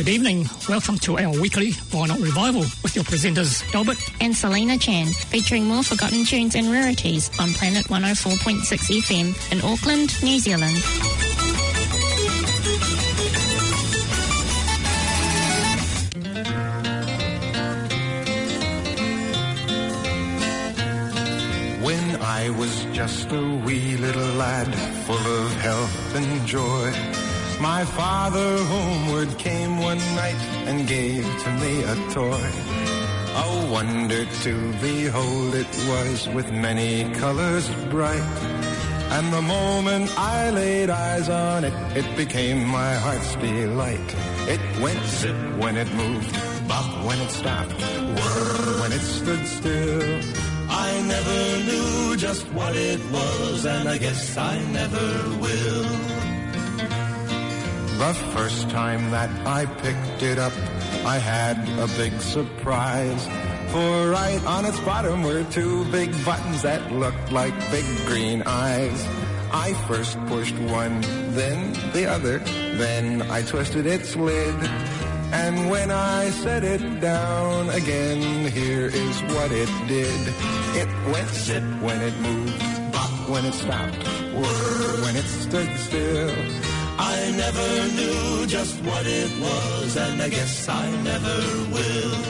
Good evening. Welcome to our weekly Why Not Revival with your presenters Albert and Selena Chan, featuring more forgotten tunes and rarities on Planet 104.6 FM in Auckland, New Zealand. When I was just a wee little lad, full of health and joy, my father homeward came one night and gave to me a toy. A wonder to behold it was, with many colors bright. And the moment I laid eyes on it, it became my heart's delight. It went zip when it moved, bop when it stopped, whir when it stood still. I never knew just what it was, and I guess I never will. The first time that I picked it up, I had a big surprise. For right on its bottom were two big buttons that looked like big green eyes. I first pushed one, then the other, then I twisted its lid. And when I set it down again, here is what it did. It went zip when it moved, bop when it stopped, whir when it stood still. I never knew just what it was, and I guess I never will.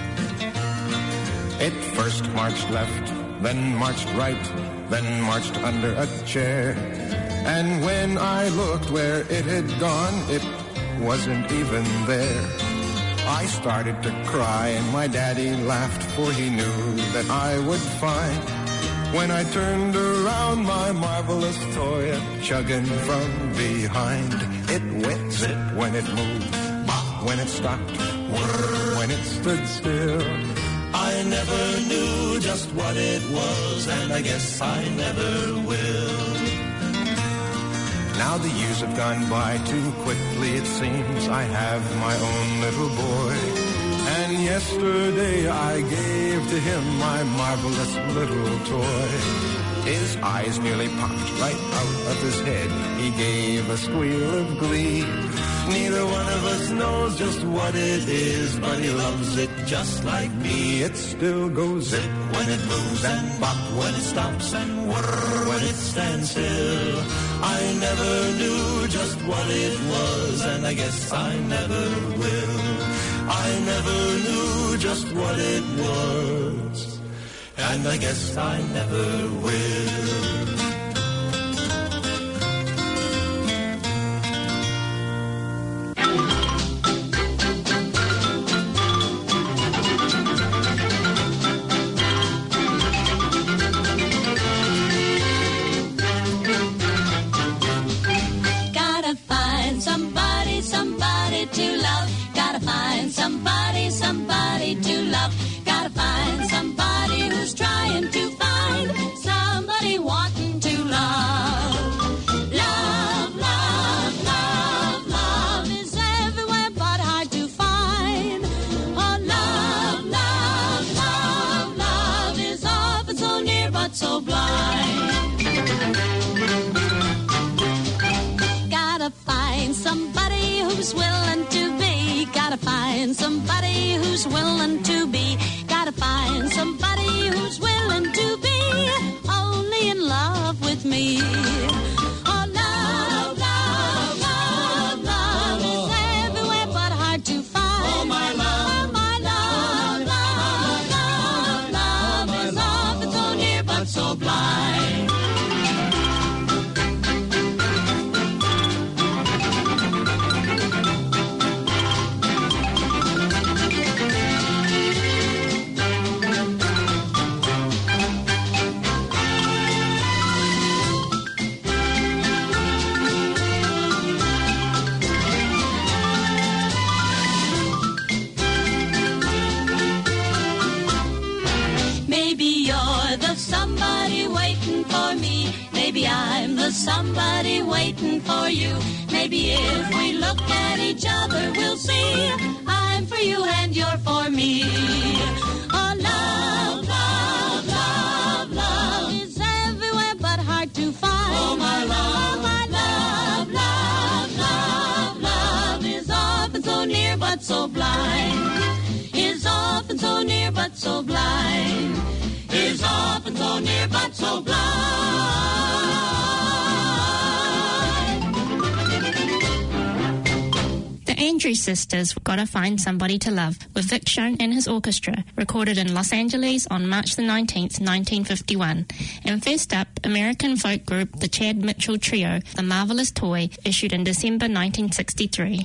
It first marched left, then marched right, then marched under a chair. And when I looked where it had gone, it wasn't even there. I started to cry and my daddy laughed, for he knew that I would find. When I turned around, my marvelous toy chugging from behind. It went zip when it moved, bop when it stopped, whir when it stood still. I never knew just what it was, and I guess I never will. Now the years have gone by too quickly, it seems. I have my own little boy. And yesterday I gave to him my marvelous little toy. His eyes nearly popped right out of his head. He gave a squeal of glee. Neither one of us knows just what it is, but he loves it just like me. It still goes zip when it moves, and bop when it stops, and whir when it stands still. I never knew just what it was, and I guess I never will. I never knew just what it was, and I guess I never will. Somebody to love. Gotta find somebody who's trying to find somebody wanting to love. Love, love, love, love is everywhere but hard to find. Oh, love, love, love, love is often so near but so blind. Gotta find somebody who's willing to be. Gotta find somebody who's willing to be. Gotta find somebody who's willing to be only in love with me. Oh, love, love, love, love is everywhere but hard to find. Oh, my love, my love, love, love, love is often so near but so blind. Maybe I'm the somebody waiting for you. Maybe if we look at each other, we'll see I'm for you and you're for me. Oh, love, love, love, love is everywhere but hard to find. Oh, my love, my love, love, love, love is often so near but so blind. The Andrews Sisters, Gotta Find Somebody to Love, with Vic Schoen and his orchestra, recorded in Los Angeles on March the 19th, 1951. And first up, American folk group the Chad Mitchell Trio, The Marvelous Toy, issued in December 1963.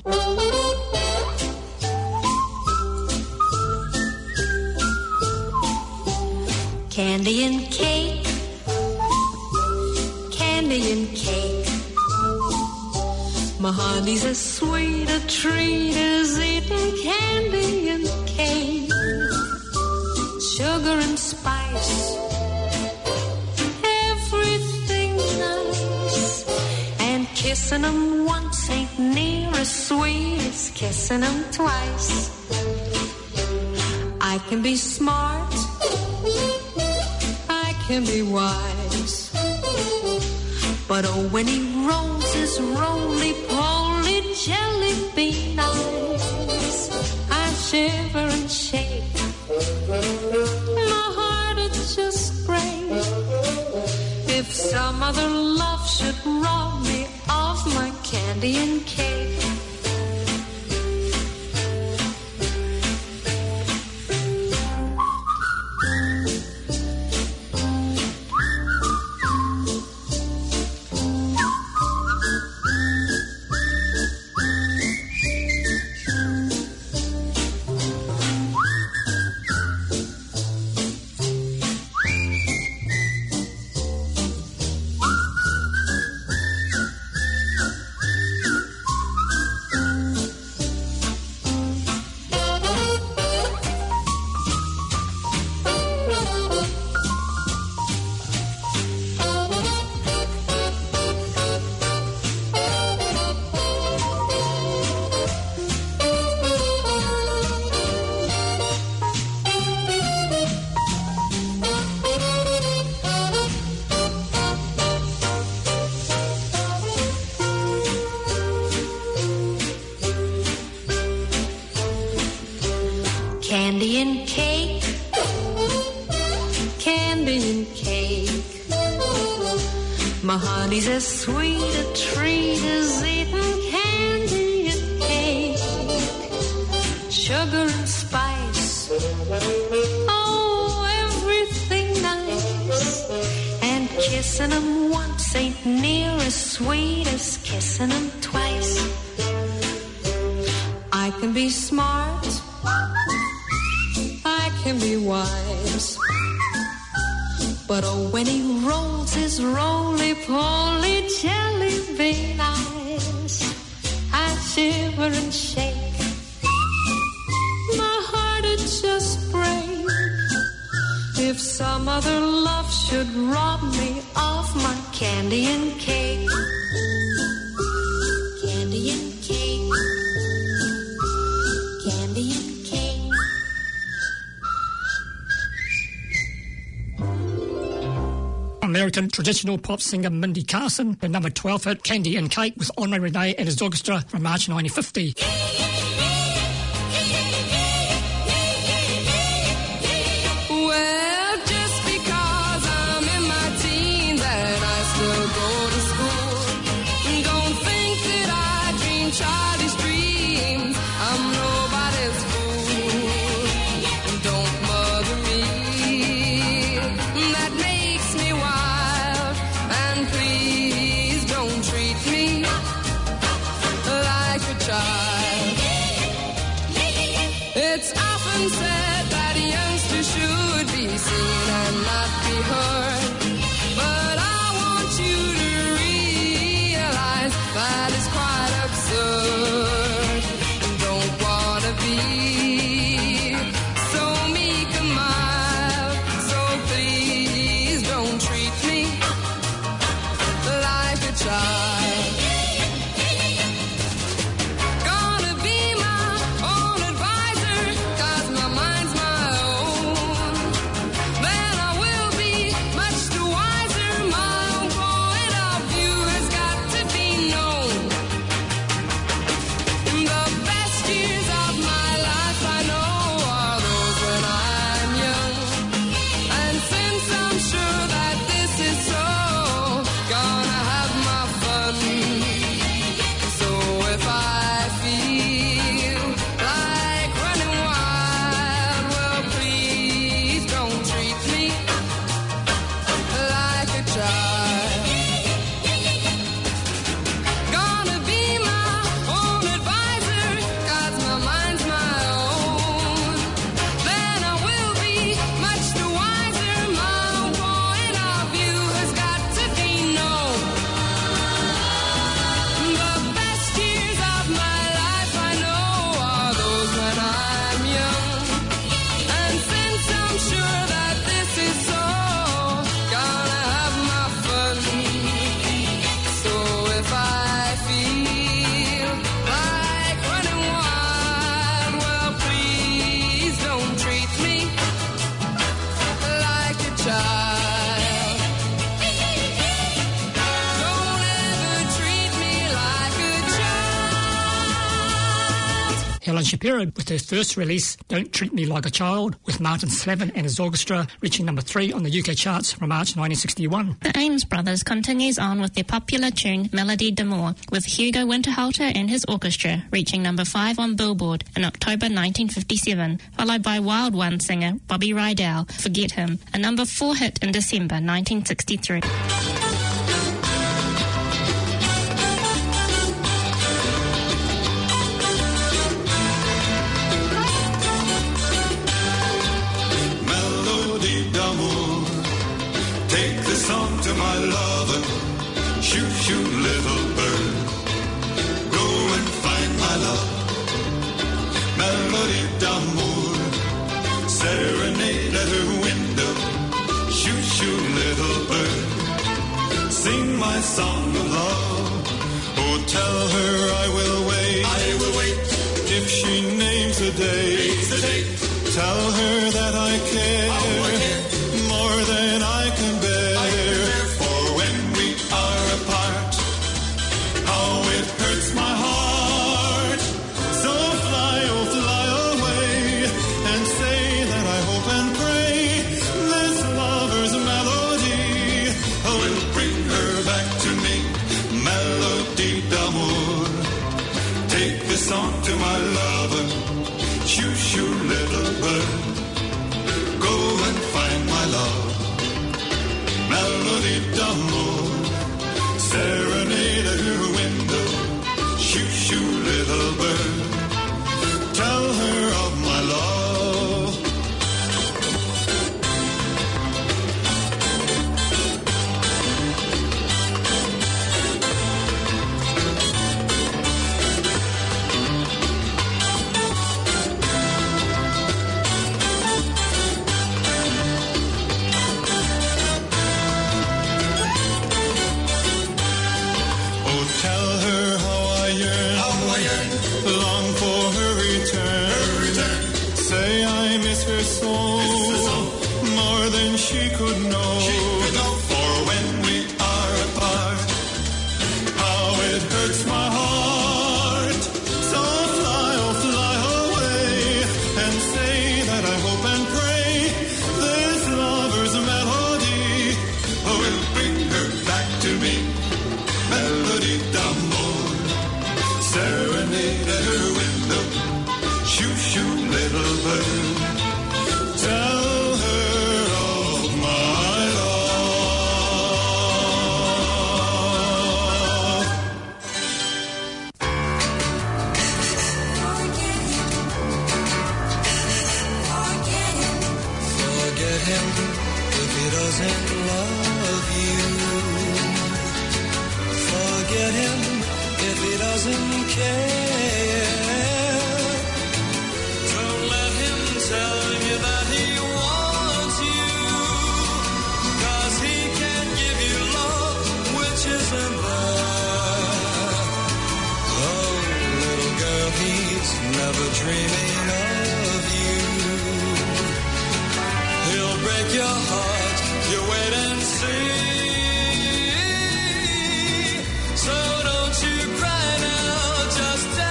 Candy and cake, candy and cake. My honey's as sweet a treat as eating candy and cake. Sugar and spice, everything nice. And kissing 'em once ain't near as sweet as kissing 'em twice. I can be smart, I can be wise, but oh, when he rolls his roly-poly jelly bean eyes, I shiver and shake. My heart would just break if some other love should rob me of my candy and cake. Candy and cake, candy and cake. My honey's as sweet a treat as eating candy and cake. Sugar and spice, oh, everything nice. And kissing 'em once ain't near as sweet as kissing 'em twice. I can be smart, I can be wise, but oh, when he rolls his roly-poly jelly bean eyes, I shiver and shake. My heart would just break if some other love should rob me of my candy and cake. Candy and cake, candy and cake. American traditional pop singer Mindy Carson, the number 12 hit Candy and Cake with Henri Renee and his orchestra from March 1950. Well, just because I'm in my teens and I still go to school, don't think that I dream childish dreams. I'm nobody's fool. Don't mother me. That makes me wild. And please don't treat me like a child. It's often said that youngsters should be seen and not be heard, but I want you to realize that is quite absurd. Don't wanna be so meek and mild, so please don't treat me like a child. Gonna be my own advisor, 'cause my mind's my own. Then I will be much Caroline Shapiro with her first release, Don't Treat Me Like a Child, with Martin Slavin and his orchestra reaching number 3 on the UK charts from March 1961. The Ames Brothers continues on with their popular tune Melody d'Amour, with Hugo Winterhalter and his orchestra reaching number 5 on Billboard in October 1957, followed by Wild One singer Bobby Rydell, Forget Him, a number 4 hit in December 1963. Song to my lover, shoot, shoot, little bird, go and find my love. Melody d'amour, serenade at her window, shoot, shoot, little bird, sing my song of love. Oh, tell her I will wait, if she names a date, tell her that I care, more than I can bear. Song to my lover, shoo shoo little bird, go and find my love. Melody d'amour, serenade at her window, shoo shoo little bird, tell her of my love. She could know, for when we are apart, how it hurts my heart. So fly away, and say that I hope and pray this lover's melody will bring her back to me. Melody d'amour, serenade at her window, shoo shoo little bird, tell So don't you cry now, just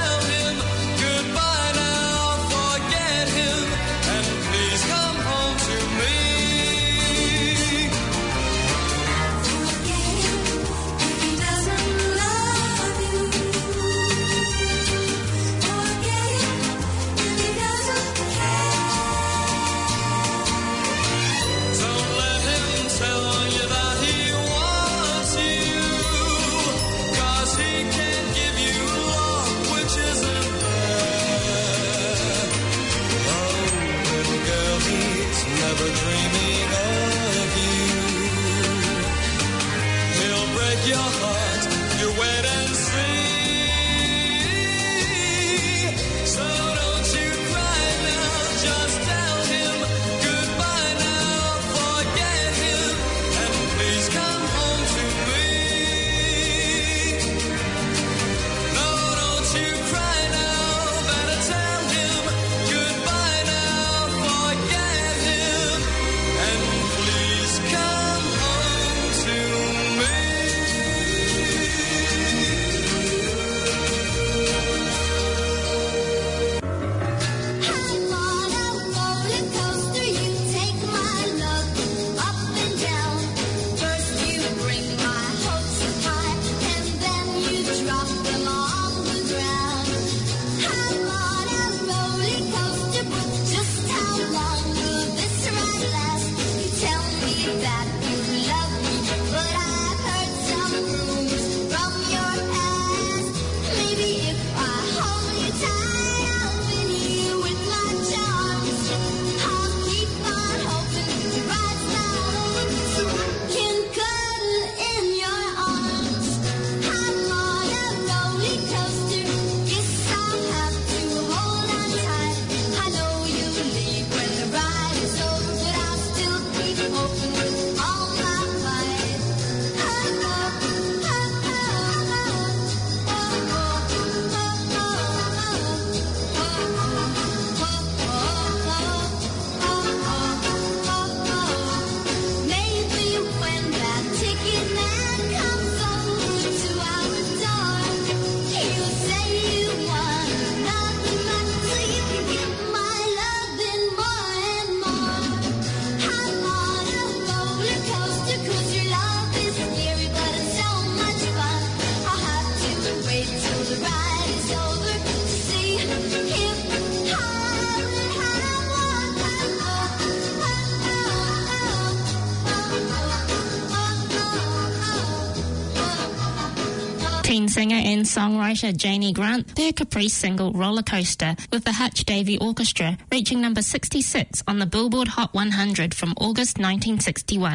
singer and songwriter Janie Grant their Caprice single Roller Coaster with the Hutch Davey Orchestra, reaching number 66 on the Billboard Hot 100 from August 1961.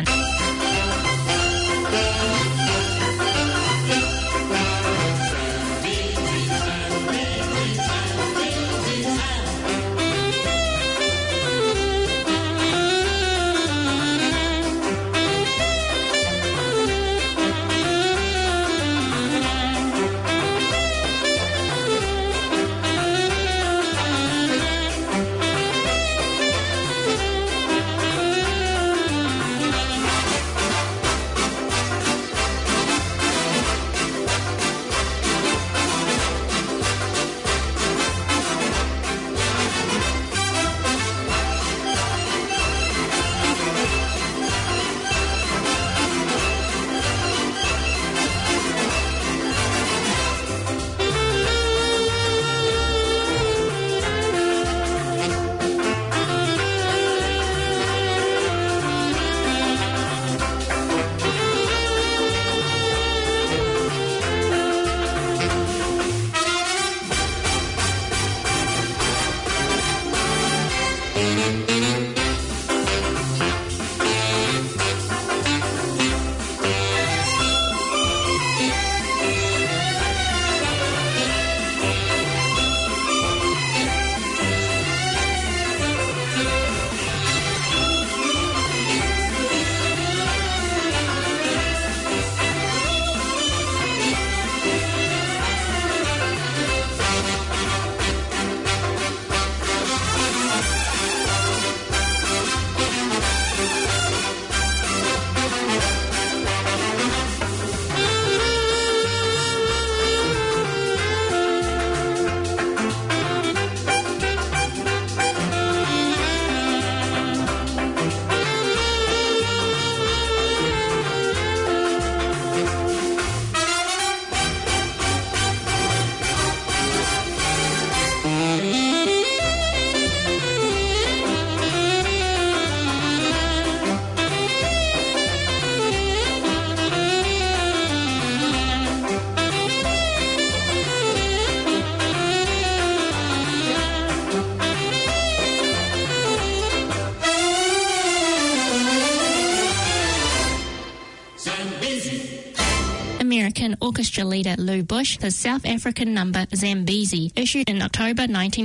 American orchestra leader Lou Bush, his South African number Zambezi, issued in October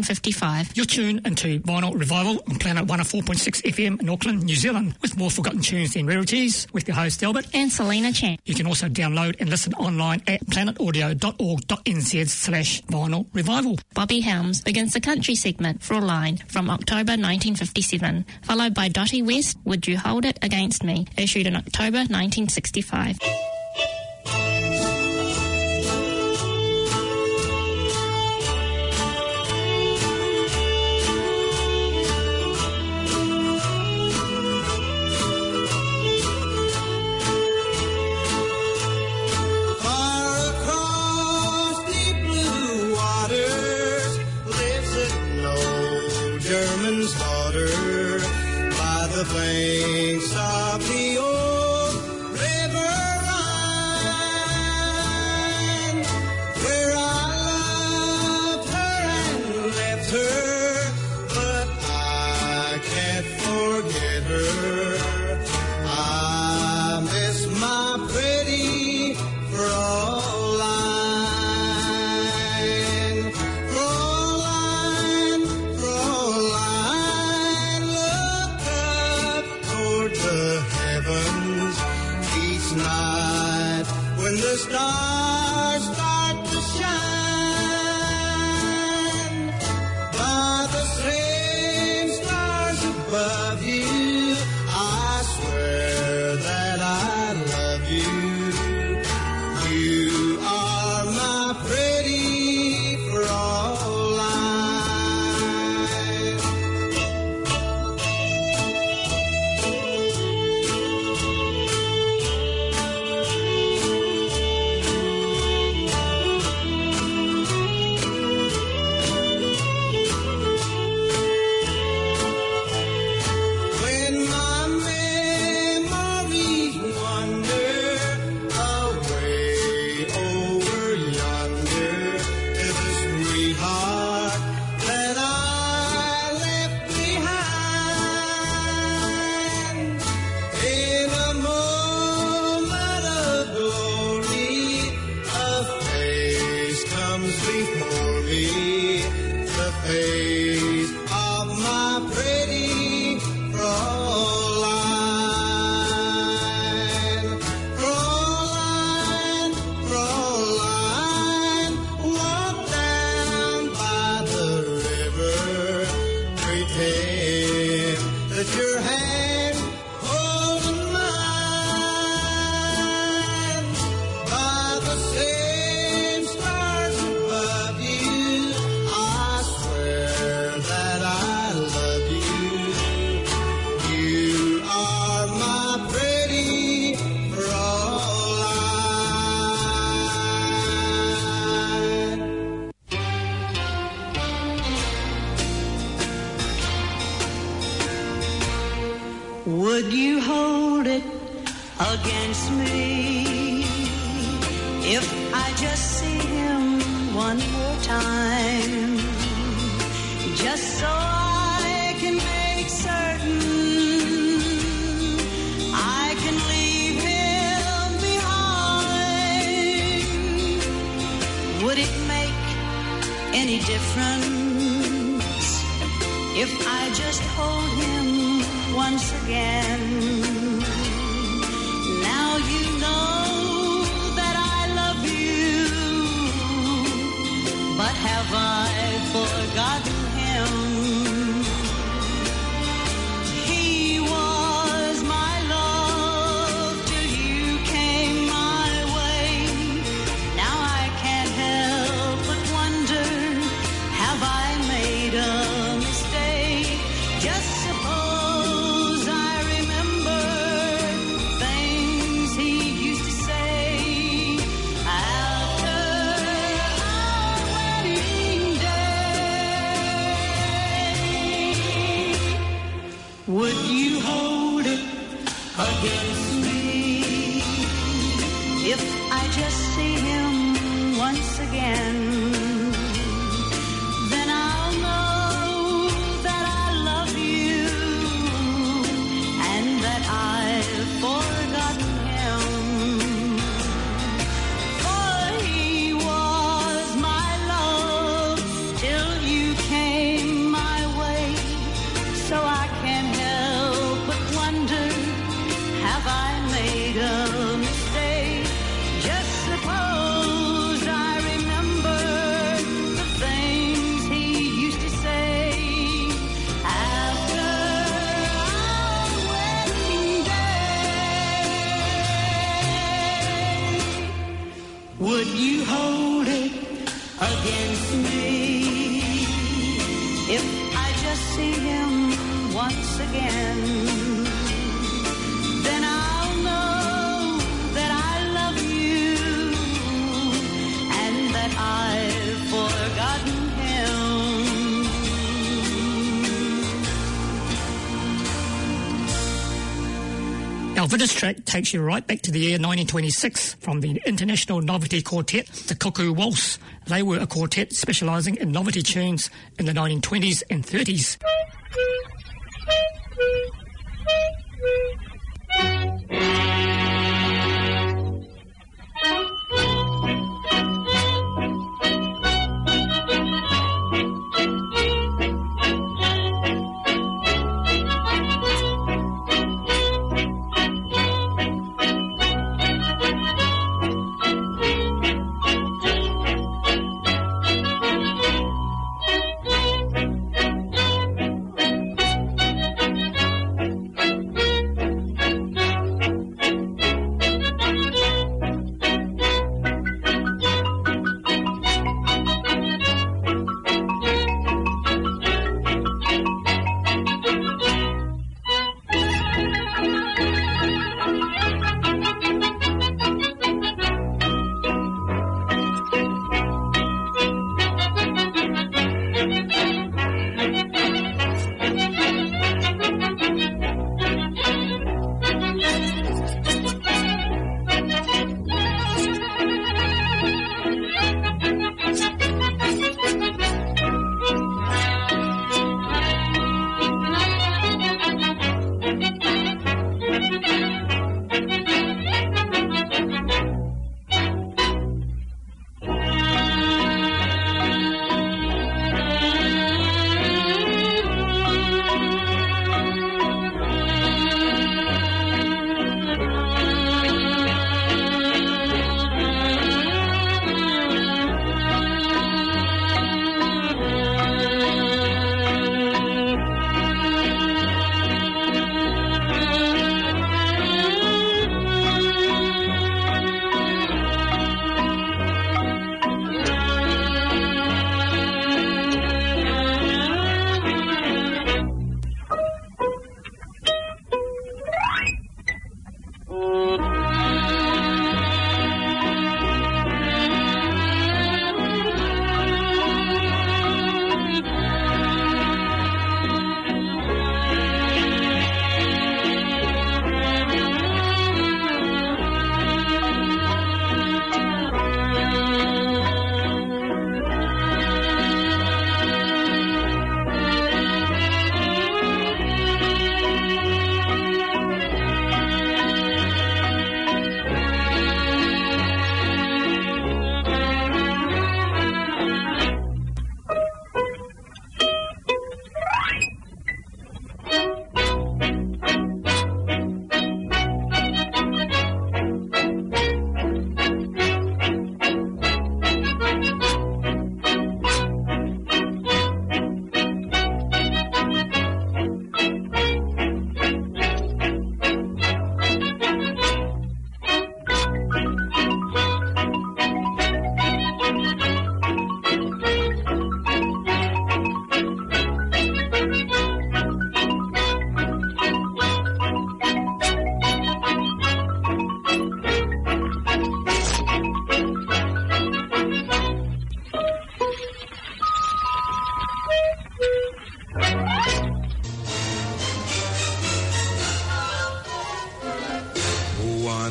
1955. You're tuned into Vinyl Revival on Planet 104.6 FM in Auckland, New Zealand, with more forgotten tunes than rarities, with your host Albert and Selena Chan. You can also download and listen online at planetaudio.org.nz/Vinyl Revival. Bobby Helms begins the country segment for a line from October 1957, followed by Dottie West, Would You Hold It Against Me, issued in October 1965. Banks of the old river Rhine, where I loved her and left her, but I can't forget her. I miss my pretty Fraulein, Fraulein, Fraulein. Would you hold it against me if I just see him one more time, just so I can make certain I can leave him behind? Would it make any difference if I just hold him once again? Now you know that I love you, but have I forgotten him? He was my love till you came my way. Now I can't help but wonder, have I made a mistake? Just suppose I remember things he used to say after our wedding day. Would you hold it against me if I just see him once again? Then I'll know that I love you and that I've forgotten him. For he was my love till you came my way. So I can't help but wonder, have I made a mistake? Just suppose I remember the things he used to say after our wedding day. Would you hold it against me if I just see him once again? Then I'll know that I love you and that I've forgotten him. Our Vidas track takes you right back to the year 1926 from the International Novelty Quartet, the Cuckoo Waltz. They were a quartet specialising in novelty tunes in the 1920s and 30s.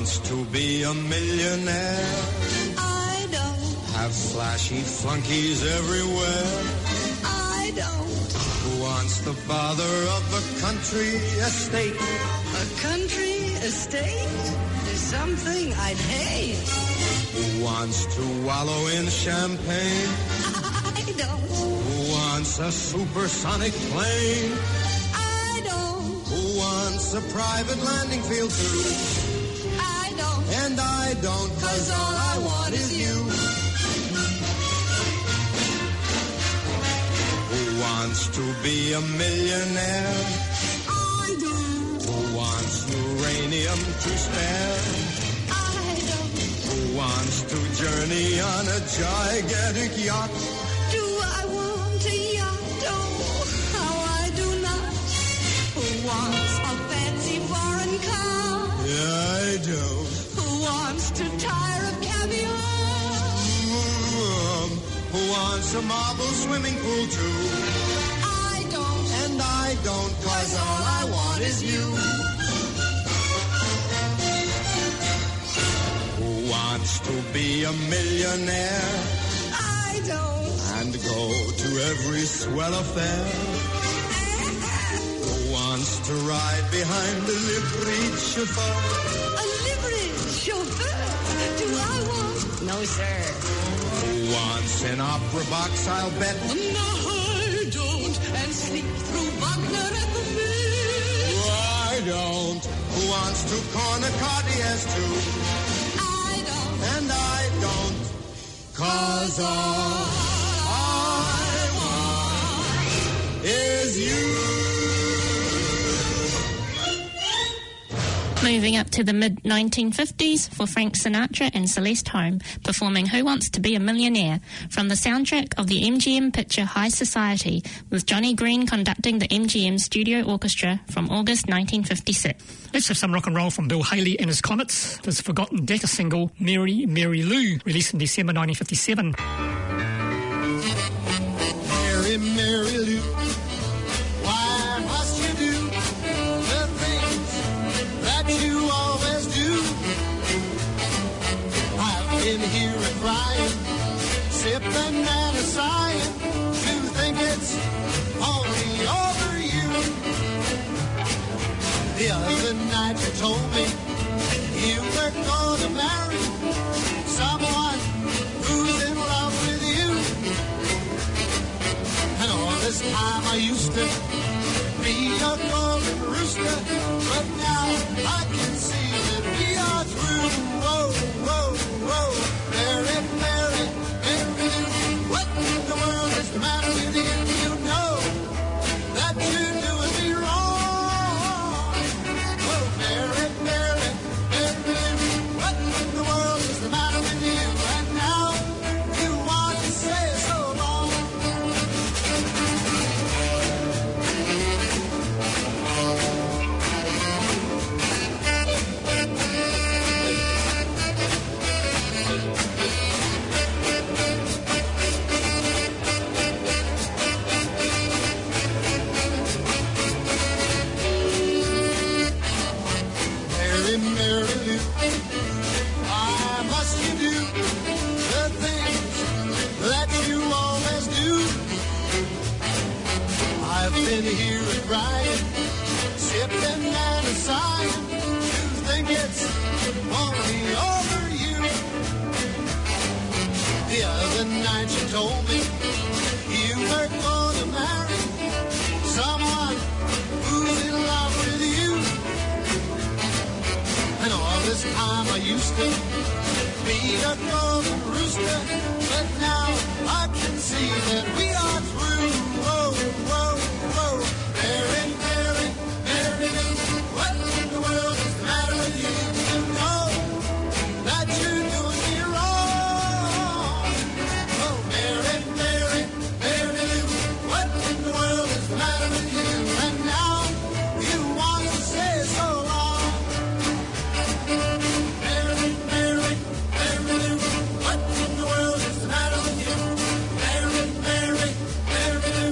wants to be a millionaire? I don't. Have flashy flunkies everywhere? I don't. Who wants the bother of a country estate? A country estate is something I'd hate. Who wants to wallow in champagne? I don't. Who wants a supersonic plane? I don't. Who wants a private landing field too? I don't. And I don't, 'cause all I want is you. Who wants to be a millionaire? I don't. Who wants uranium to spare? I don't. Who wants to journey on a gigantic yacht? Do I want a yacht? Oh, how I do not. Who wants a fancy foreign car? Yeah, I do. Who wants to tire of caviar? Who wants a marble swimming pool too? I don't. And I don't, 'cause all I want is you. Who wants to be a millionaire? I don't. And go to every swell affair? Who wants to ride behind a liveried chauffeur? A liveried chauffeur? Do I want? No, sir. Who wants an opera box, I'll bet? No, I don't. And sleep through Wagner at the Met. I don't. Who wants to corner Cartiers too? I don't. And I don't, 'cause all I want is you. Moving up to the mid-1950s for Frank Sinatra and Celeste Holm, performing Who Wants to Be a Millionaire from the soundtrack of the MGM picture High Society, with Johnny Green conducting the MGM Studio Orchestra from August 1956. Let's have some rock and roll from Bill Haley and his Comets. This Forgotten Decca single, Mary, Mary Lou, released in December 1957. Mary, Mary Lou, why must you do the things that you always do? I've been here and crying, sipping and a sighing, to think it's only over you. The other night you told me you were gonna marry someone who's in love with you. And all this time I used to be a golden rooster, but now I can see that we are through. Whoa, whoa, whoa, Mary, Mary, Mary Lou, what in the world is the matter with you? You know that you're doing me wrong. Whoa, Mary, Mary, Mary Lou, what in the world is the matter with you? And now you want to say so long. Mary, Mary Lou, why must you do the things that you always do? I've been here and crying, sipping and a sighing, to think it's only over you. The other night you told me you were gonna marry someone who's in love with you. And all this time I used to be a golden rooster, but now I can see that we are through. Whoa, whoa, whoa, Mary, Mary, Mary Lou, what in the world is the matter with you? You know that you're doing me wrong. Oh, Mary, Mary, Mary Lou, what in the world is the matter with you? And now you want to say so long. Mary, Mary, Mary Lou, what in the world is the matter with you? Mary, Mary, Mary Lou,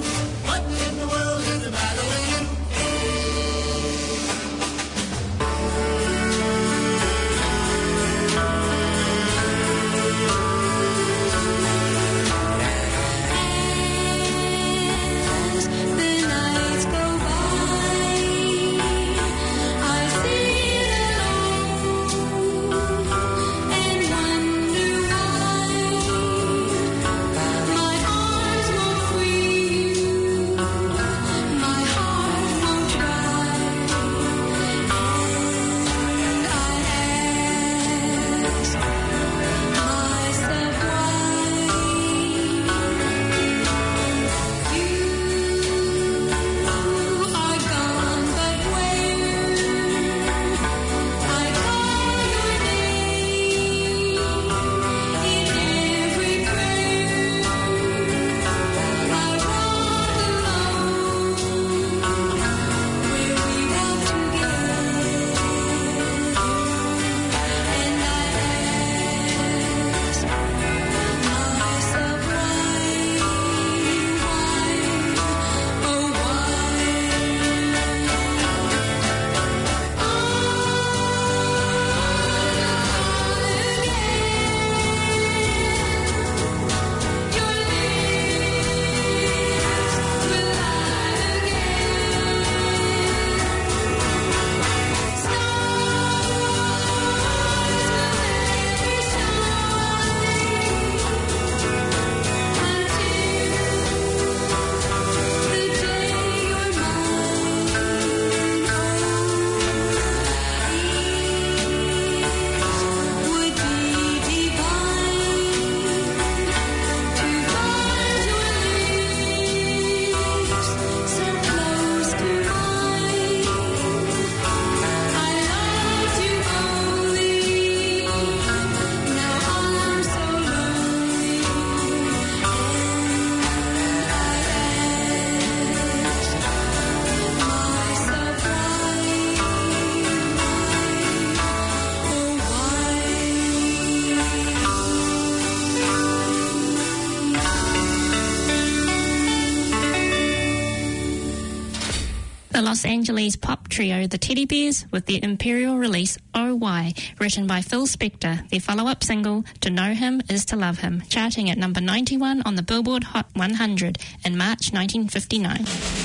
The Los Angeles pop trio The Teddy Bears with their Imperial release Oh Why, written by Phil Spector, their follow-up single To Know Him Is to Love Him, charting at number 91 on the Billboard Hot 100 in March 1959.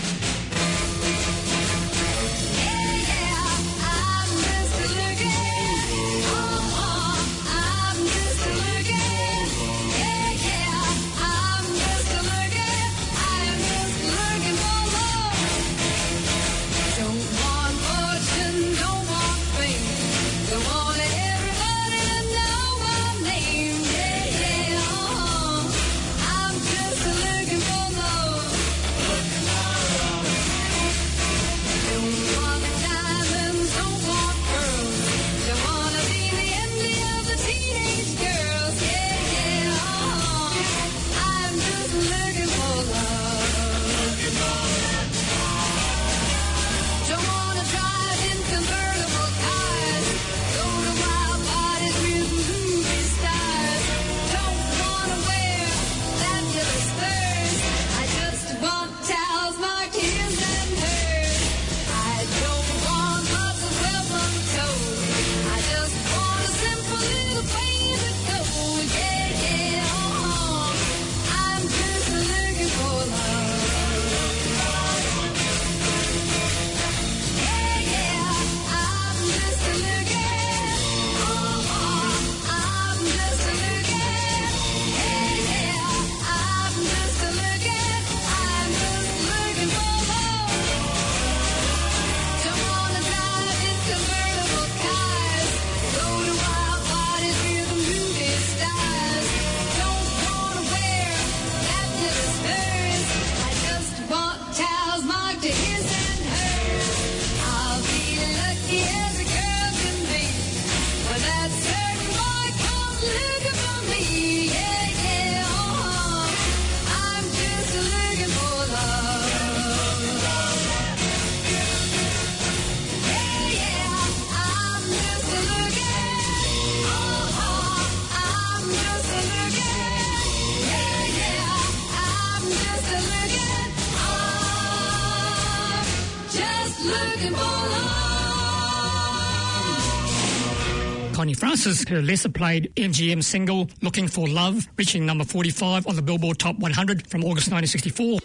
Connie Francis, her lesser-played MGM single, Looking for Love, reaching number 45 on the Billboard Top 100 from August 1964.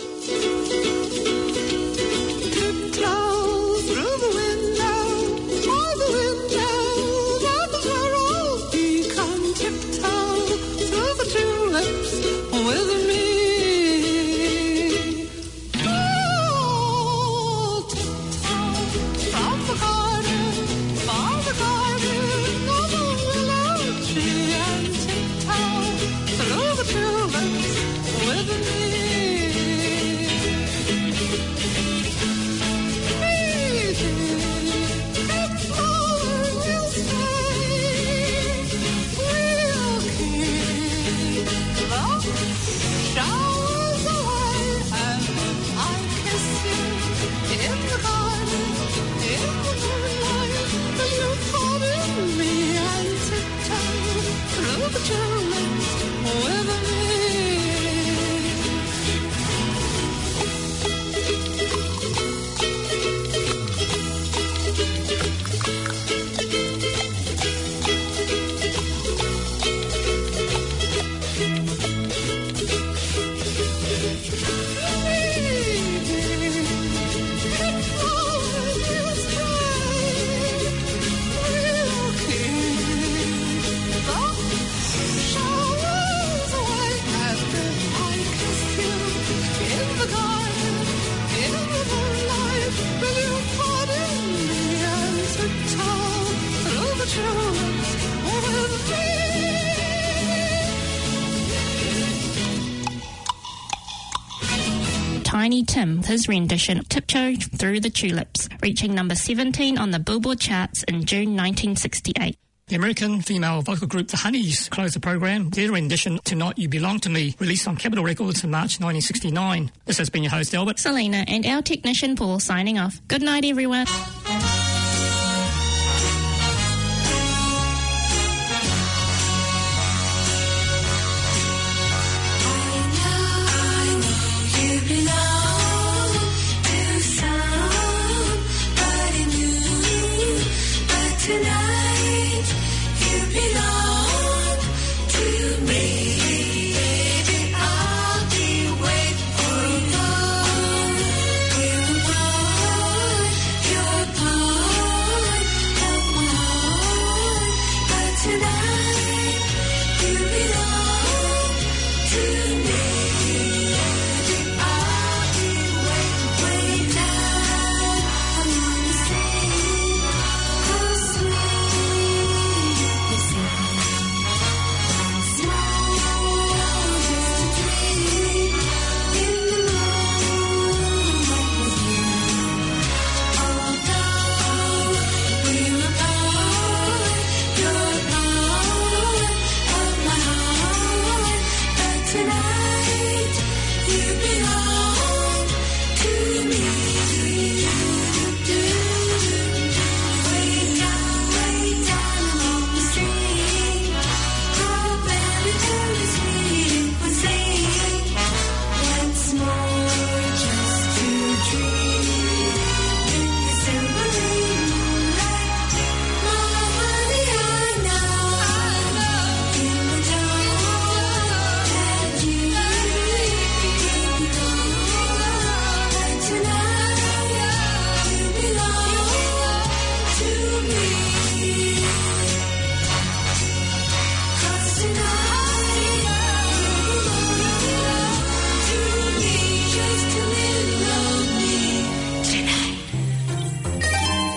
Tiny Tim, his rendition Tiptoe Through the Tulips, reaching number 17 on the Billboard charts in June 1968. The American female vocal group The Honeys closed the program. Their rendition Tonight You Belong to Me, released on Capitol Records in March 1969. This has been your host, Albert, Selena, and our technician Paul signing off. Good night, everyone.